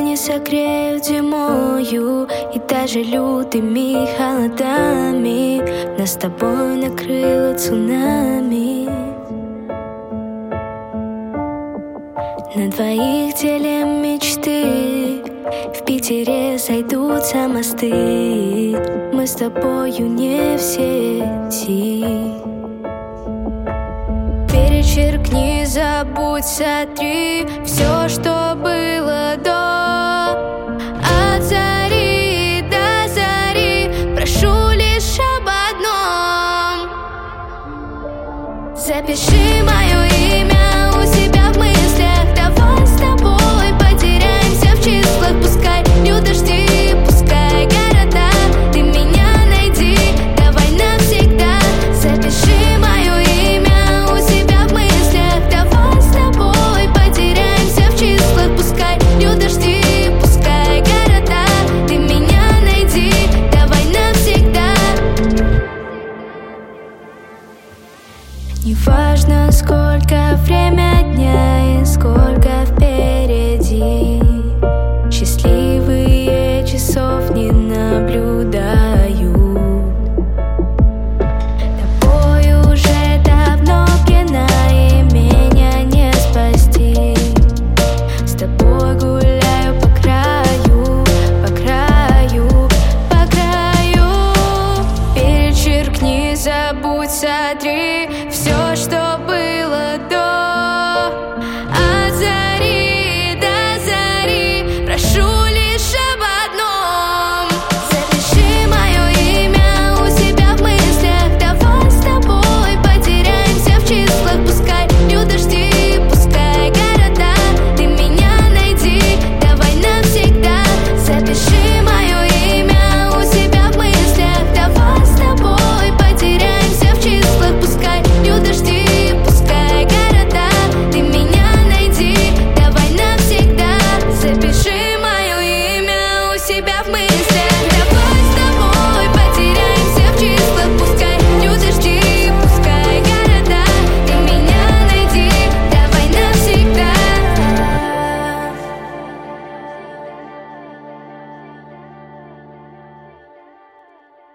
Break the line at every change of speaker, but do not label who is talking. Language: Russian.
не согреют зимою и даже лютыми холодами. Нас с тобой накрыло цунами. На двоих делим мечты, в Питере сойдутся мосты. Мы с тобою не в сети. Перечеркни, забудь, сотри все, что было до. От зари до зари прошу лишь об одном: запиши мое имя у себя в мыслях. Давай с тобой потеряемся в числах. Пускай льют дожди, пускай города, ты меня найди, давай навсегда. Запиши мое имя у себя в мыслях. Давай с тобой потеряемся в числах. Пускай льют дожди, пускай города, ты меня найди, давай навсегда. Неважно, сколько время дня и сколько впереди, счастливый